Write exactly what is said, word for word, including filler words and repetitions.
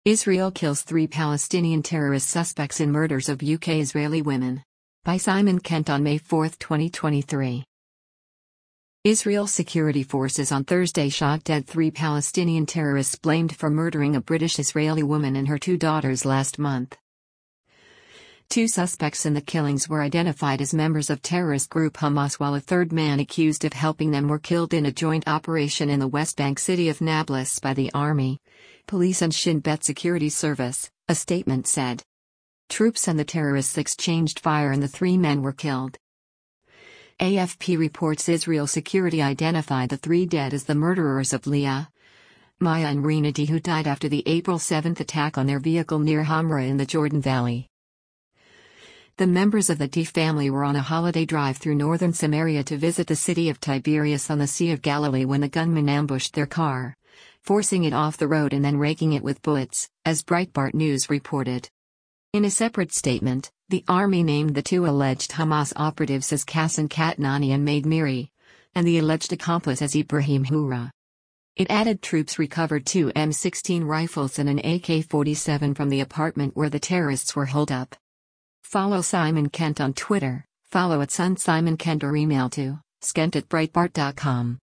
Israel kills three Palestinian terrorist suspects in murders of U K Israeli women. By Simon Kent on May fourth, twenty twenty-three. Israel security forces on Thursday shot dead three Palestinian terrorists blamed for murdering a British Israeli woman and her two daughters last month. Two suspects in the killings were identified as members of terrorist group Hamas, while a third man accused of helping them were killed in a joint operation in the West Bank city of Nablus by the army, police and Shin Bet security service, a statement said. Troops and the terrorists exchanged fire and the three men were killed. A F P reports Israel security identified the three dead as the murderers of Leah, Maya and Renati, who died after the April seventh attack on their vehicle near Hamra in the Jordan Valley. The members of the D family were on a holiday drive through northern Samaria to visit the city of Tiberias on the Sea of Galilee when the gunmen ambushed their car, forcing it off the road and then raking it with bullets, as Breitbart News reported. In a separate statement, the army named the two alleged Hamas operatives as Kassan Katnani and Maid Miri, and the alleged accomplice as Ibrahim Hura. It added troops recovered two M sixteen rifles and an A K forty-seven from the apartment where the terrorists were holed up. Follow Simon Kent on Twitter, follow at Sun Simon Kent or email to skent at breitbart dot com.